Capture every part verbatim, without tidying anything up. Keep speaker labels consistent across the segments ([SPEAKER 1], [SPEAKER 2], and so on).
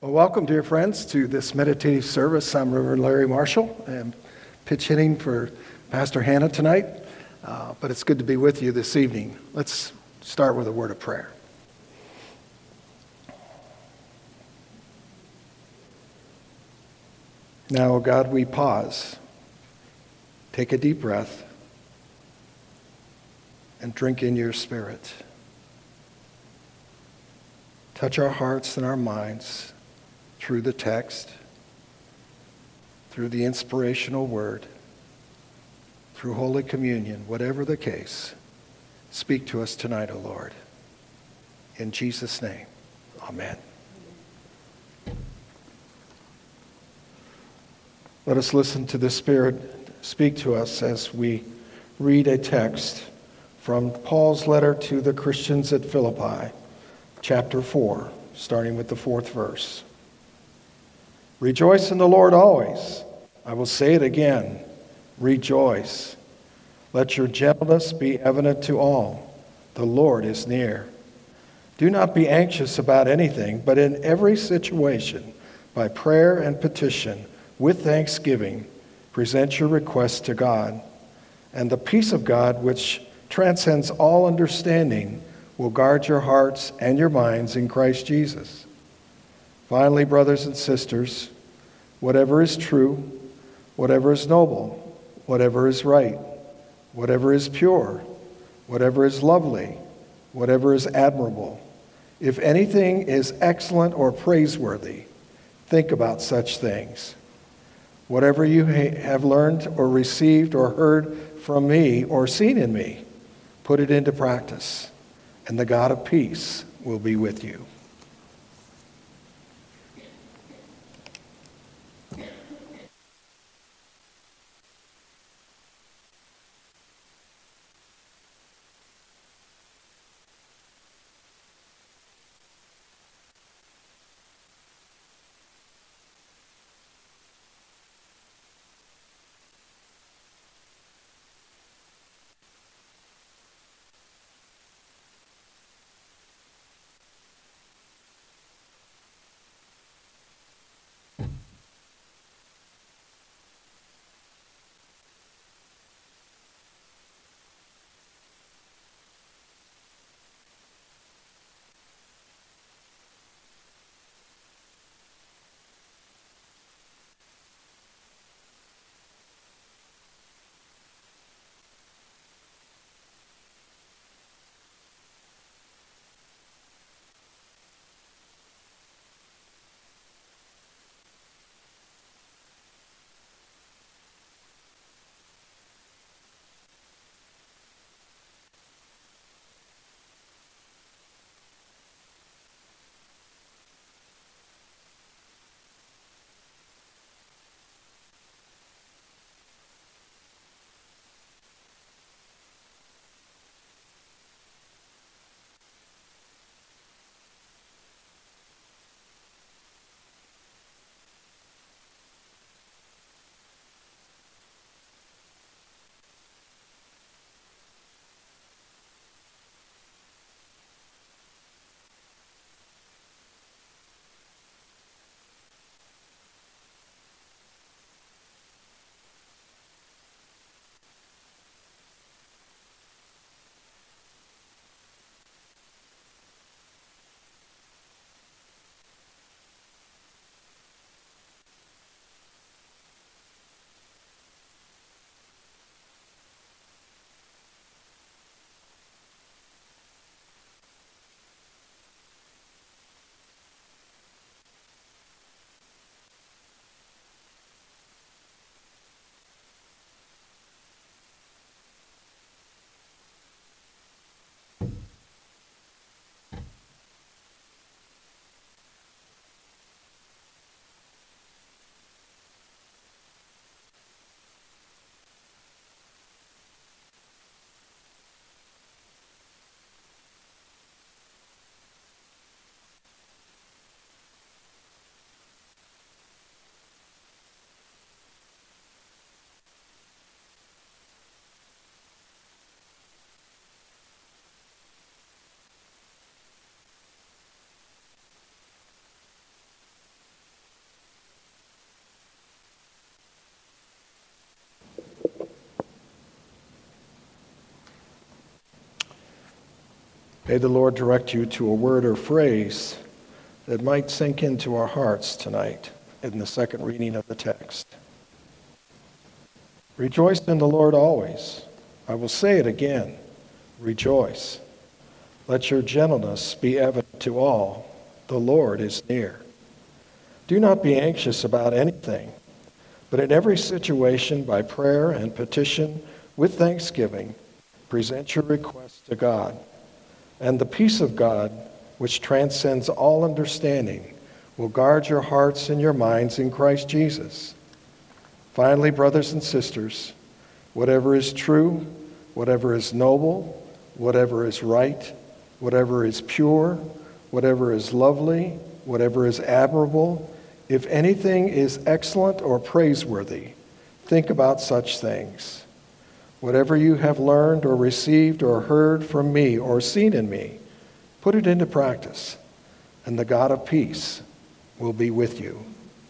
[SPEAKER 1] Well, welcome, dear friends, to this meditative service. I'm Reverend Larry Marshall. I'm pitch hitting for Pastor Hannah tonight, uh, but it's good to be with you this evening. Let's start with a word of prayer. Now, God, we pause, take a deep breath, and drink in your Spirit. Touch our hearts and our minds through the text, through the inspirational word, through Holy Communion, whatever the case. Speak to us tonight, O Lord. In Jesus' name, amen. Let us listen to the Spirit speak to us as we read a text from Paul's letter to the Christians at Philippi, chapter four, starting with the fourth verse. Rejoice in the Lord always. I will say it again. Rejoice. Let your gentleness be evident to all. The Lord is near. Do not be anxious about anything, but in every situation, by prayer and petition, with thanksgiving, present your requests to God. And the peace of God, which transcends all understanding, will guard your hearts and your minds in Christ Jesus. Finally, brothers and sisters, whatever is true, whatever is noble, whatever is right, whatever is pure, whatever is lovely, whatever is admirable, if anything is excellent or praiseworthy, think about such things. Whatever you ha- have learned or received or heard from me or seen in me, put it into practice, and the God of peace will be with you. May the Lord direct you to a word or phrase that might sink into our hearts tonight in the second reading of the text. Rejoice in the Lord always. I will say it again. Rejoice. Let your gentleness be evident to all. The Lord is near. Do not be anxious about anything, but in every situation, by prayer and petition, with thanksgiving, present your requests to God. And the peace of God, which transcends all understanding, will guard your hearts and your minds in Christ Jesus. Finally, brothers and sisters, whatever is true, whatever is noble, whatever is right, whatever is pure, whatever is lovely, whatever is admirable, if anything is excellent or praiseworthy, think about such things. Whatever you have learned or received or heard from me or seen in me, put it into practice, and the God of peace will be with you.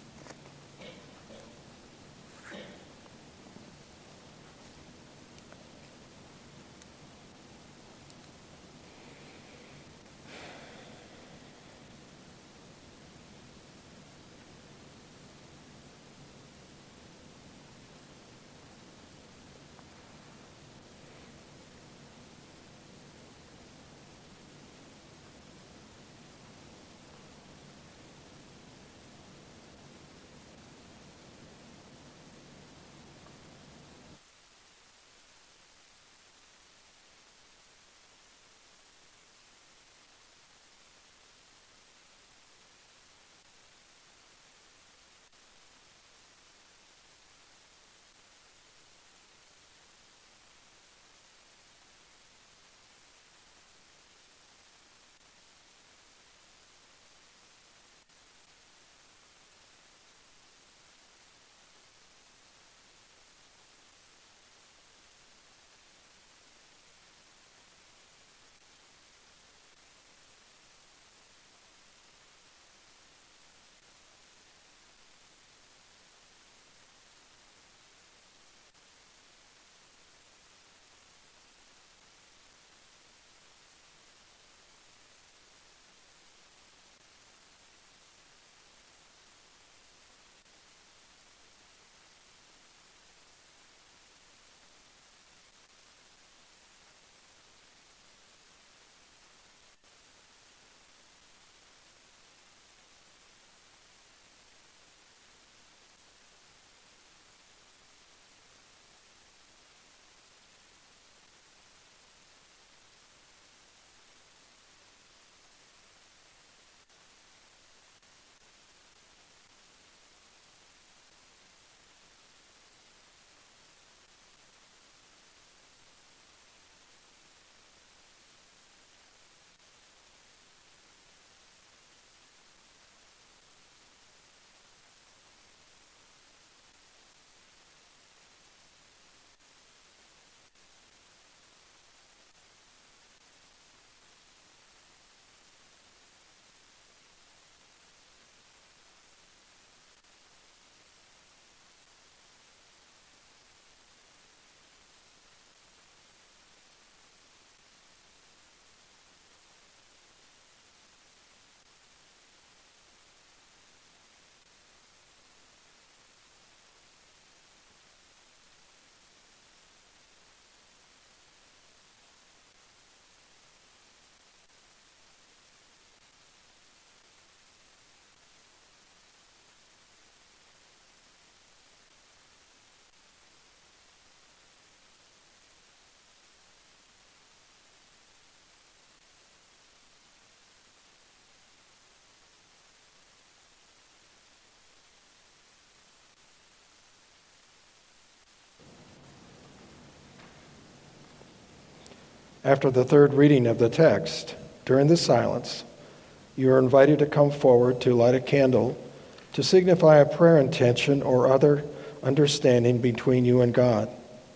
[SPEAKER 1] After the third reading of the text, during the silence, you are invited to come forward to light a candle to signify a prayer intention or other understanding between you and God.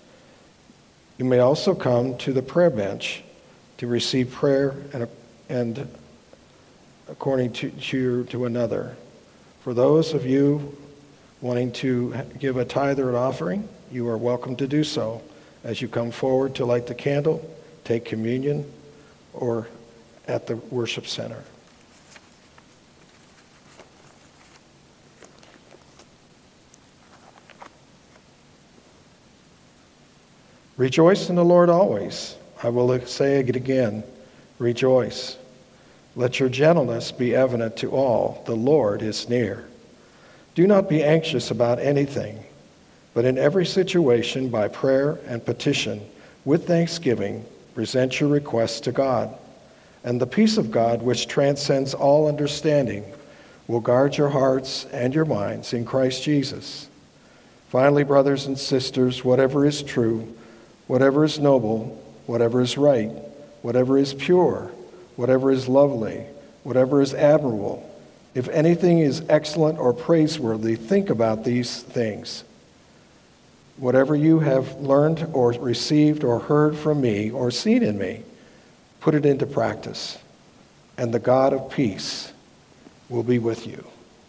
[SPEAKER 1] You may also come to the prayer bench to receive prayer and, and according to, to, to another. For those of you wanting to give a tithe or an offering, you are welcome to do so as you come forward to light the candle, take communion, or at the worship center. Rejoice in the Lord always. I will say it again, rejoice. Let your gentleness be evident to all. The Lord is near. Do not be anxious about anything, but in every situation, by prayer and petition, with thanksgiving, present your requests to God. And the peace of God, which transcends all understanding, will guard your hearts and your minds in Christ Jesus. Finally, brothers and sisters, whatever is true, whatever is noble, whatever is right, whatever is pure, whatever is lovely, whatever is admirable, if anything is excellent or praiseworthy, think about these things. Whatever you have learned or received or heard from me or seen in me, put it into practice, and the God of peace will be with you.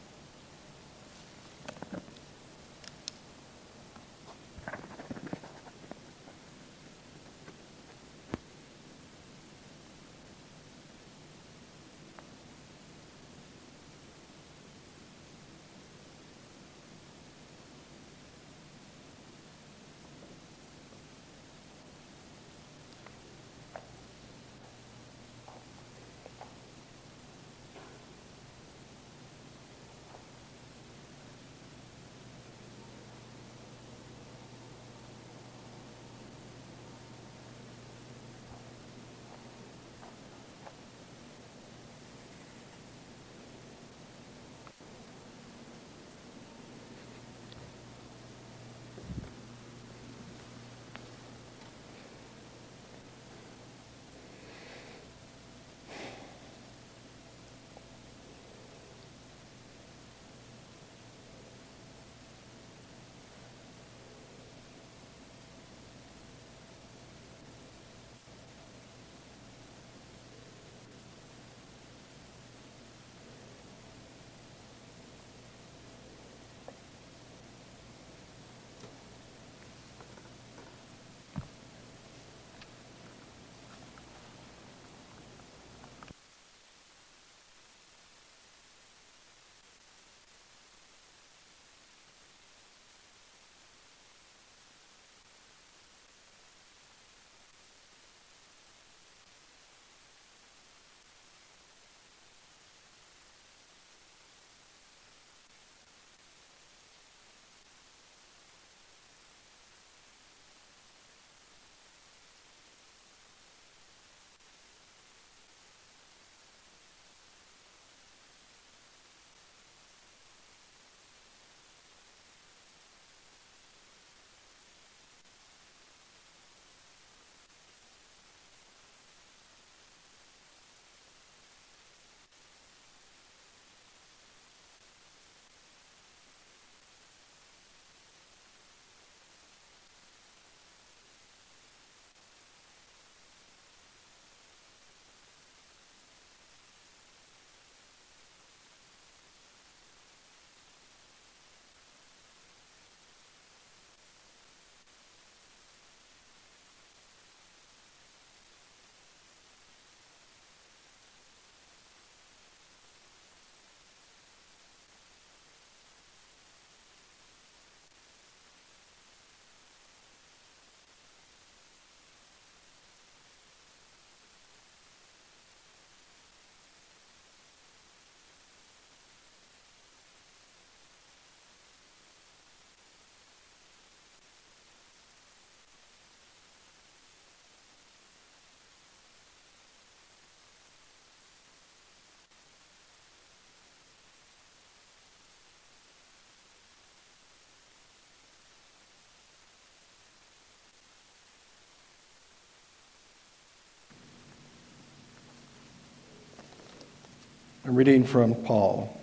[SPEAKER 1] I'm reading from Paul,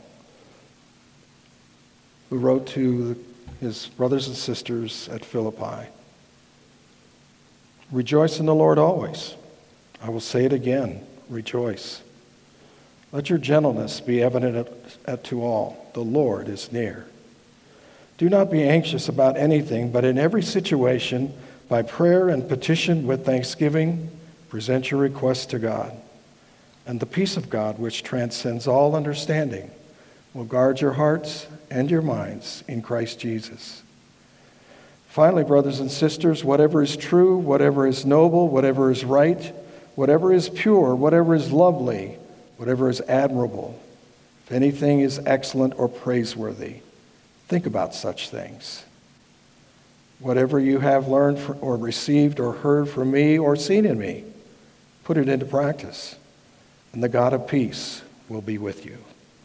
[SPEAKER 1] who wrote to his brothers and sisters at Philippi. Rejoice in the Lord always. I will say it again, rejoice. Let your gentleness be evident at, at to all. The Lord is near. Do not be anxious about anything, but in every situation, by prayer and petition with thanksgiving, present your requests to God. And the peace of God, which transcends all understanding, will guard your hearts and your minds in Christ Jesus. Finally, brothers and sisters, whatever is true, whatever is noble, whatever is right, whatever is pure, whatever is lovely, whatever is admirable, if anything is excellent or praiseworthy, think about such things. Whatever you have learned or received or heard from me or seen in me, put it into practice, and the God of peace will be with you.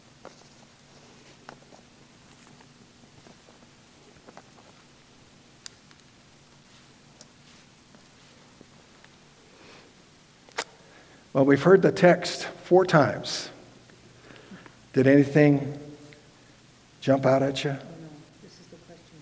[SPEAKER 1] Well, we've heard the text four times. Did anything jump out at you?
[SPEAKER 2] Oh, no. This is the question,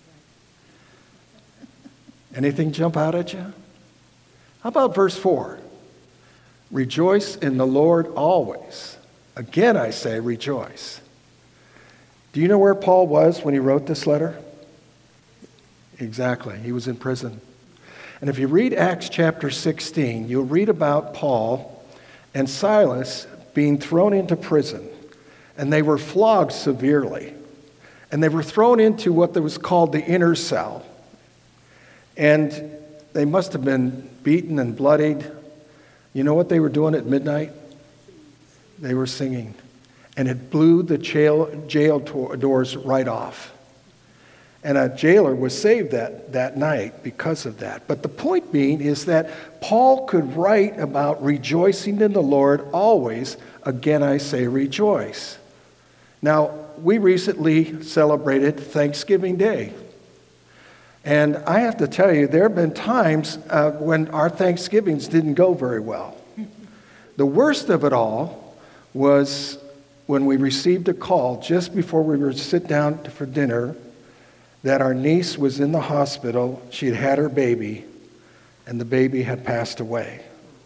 [SPEAKER 2] right?
[SPEAKER 1] Anything jump out at you? How about verse four? Rejoice in the Lord always. Again, I say rejoice. Do you know where Paul was when he wrote this letter? Exactly. He was in prison. And if you read Acts chapter sixteen, you'll read about Paul and Silas being thrown into prison. And they were flogged severely. And they were thrown into what was called the inner cell. And they must have been beaten and bloodied. You know what they were doing at midnight? They were singing. And it blew the jail, jail doors right off. And a jailer was saved that, that night because of that. But the point being is that Paul could write about rejoicing in the Lord always. Again, I say rejoice. Now, we recently celebrated Thanksgiving Day. And I have to tell you, there have been times uh, when our Thanksgivings didn't go very well. The worst of it all was when we received a call just before we were to sit down for dinner that our niece was in the hospital. She had had her baby, and the baby had passed away.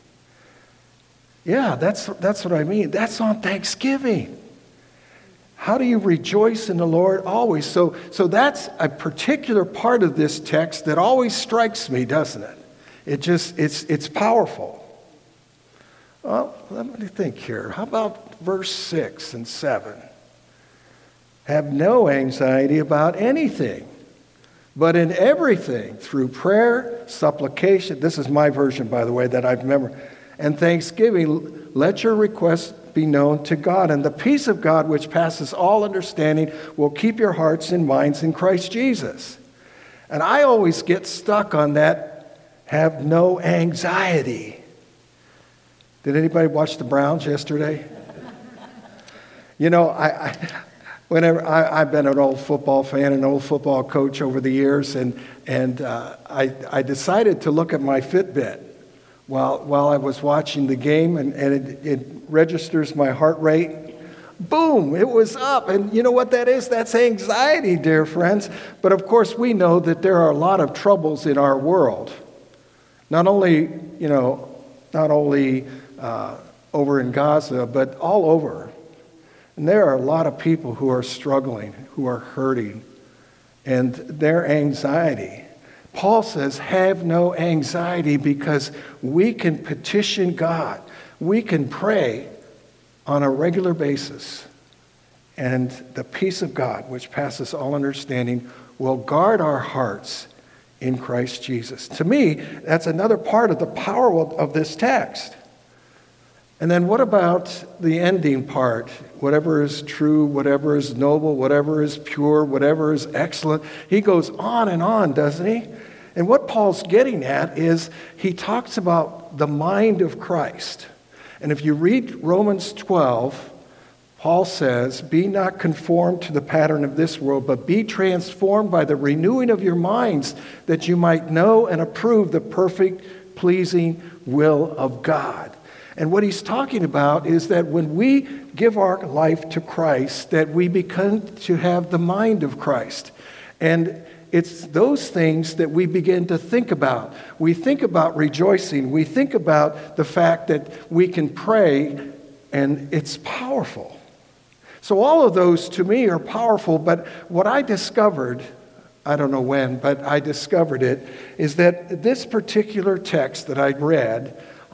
[SPEAKER 1] Yeah, that's, that's what I mean. That's on Thanksgiving. How do you rejoice in the Lord always? So, so that's a particular part of this text that always strikes me, doesn't it? It just, it's, it's powerful. Well, let me think here. How about verse six and seven? Have no anxiety about anything, but in everything, through prayer, supplication, this is my version, by the way, that I've memorized, and thanksgiving, let your requests be known to God. And the peace of God, which passes all understanding, will keep your hearts and minds in Christ Jesus. And I always get stuck on that, have no anxiety. Did anybody watch the Browns yesterday? You know, I... I Whenever I, I've been an old football fan, an old football coach over the years, and and uh, I I decided to look at my Fitbit while while I was watching the game, and, and it, it registers my heart rate. Boom, it was up. And you know what that is? That's anxiety, dear friends. But of course, we know that there are a lot of troubles in our world. Not only, you know, not only uh, over in Gaza, but all over. And there are a lot of people who are struggling, who are hurting, and their anxiety. Paul says, have no anxiety, because we can petition God. We can pray on a regular basis. And the peace of God, which passes all understanding, will guard our hearts in Christ Jesus. To me, that's another part of the power of this text. And then what about the ending part? Whatever is true, whatever is noble, whatever is pure, whatever is excellent. He goes on and on, doesn't he? And what Paul's getting at is he talks about the mind of Christ. And if you read Romans twelve, Paul says, be not conformed to the pattern of this world, but be transformed by the renewing of your minds, that you might know and approve the perfect, pleasing will of God. And what he's talking about is that when we give our life to Christ, that we become to have the mind of Christ. And it's those things that we begin to think about. We think about rejoicing. We think about the fact that we can pray, and it's powerful. So all of those to me are powerful, but what I discovered, I don't know when, but I discovered it, is that this particular text that I read,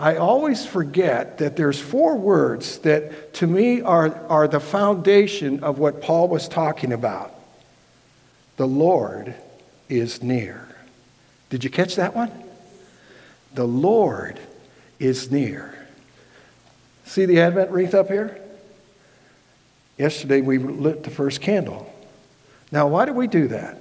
[SPEAKER 1] I always forget that there's four words that to me are, are the foundation of what Paul was talking about. The Lord is near. Did you catch that one? The Lord is near. See the Advent wreath up here? Yesterday we lit the first candle. Now, why do we do that?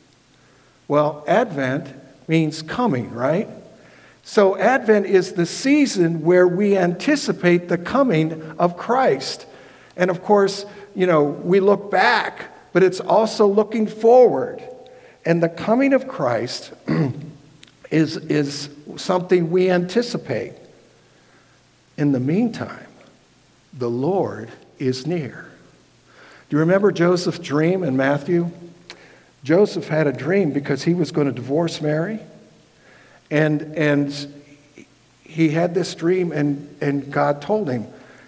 [SPEAKER 1] Well, Advent means coming, right? So Advent is the season where we anticipate the coming of Christ. And of course, you know, we look back, but it's also looking forward. And the coming of Christ is, is something we anticipate. In the meantime, the Lord is near. Do you remember Joseph's dream in Matthew? Joseph had a dream because he was going to divorce Mary. And, and he had this dream, and, and God told him,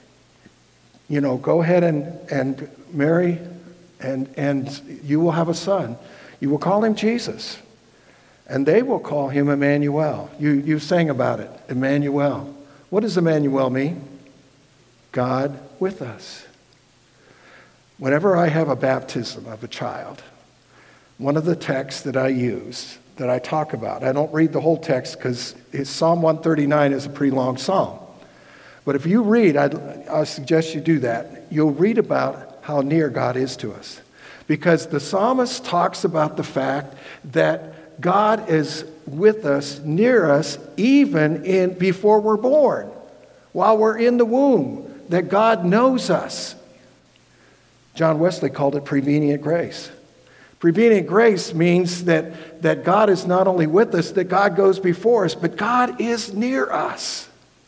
[SPEAKER 1] you know, go ahead and, and marry, and, and you will have a son. You will call him Jesus. And they will call him Emmanuel. You, you sang about it, Emmanuel. What does Emmanuel mean? God with us. Whenever I have a baptism of a child, one of the texts that I use, that I talk about, I don't read the whole text because Psalm one thirty-nine is a pretty long psalm. But if you read, I'd, I suggest you do that. You'll read about how near God is to us. Because the psalmist talks about the fact that God is with us, near us, even in before we're born, while we're in the womb, that God knows us. John Wesley called it prevenient grace. Prevenient grace means that, that God is not only with us, that God goes before us, but God is near us.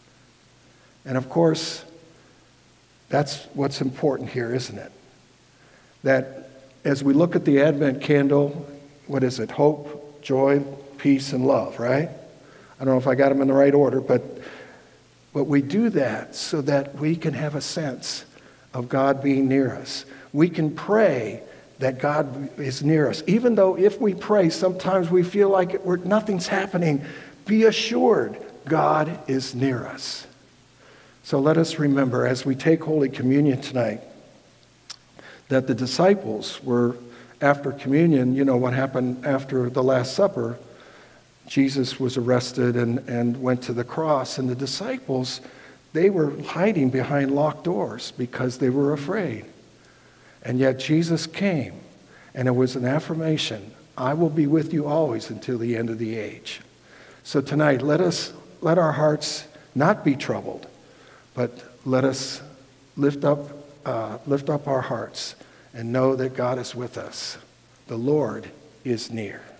[SPEAKER 1] And of course, that's what's important here, isn't it? That as we look at the Advent candle, what is it? Hope, joy, peace, and love, right? I don't know if I got them in the right order, but, but we do that so that we can have a sense of God being near us. We can pray that God is near us. Even though if we pray, sometimes we feel like we're, nothing's happening. Be assured God is near us. So let us remember as we take Holy Communion tonight that the disciples were, after communion, you know what happened after the Last Supper, Jesus was arrested and, and went to the cross, and the disciples, they were hiding behind locked doors because they were afraid. And yet Jesus came, and it was an affirmation, I will be with you always until the end of the age. So tonight, let us let our hearts not be troubled, but let us lift up, uh, lift up our hearts and know that God is with us. The Lord is near.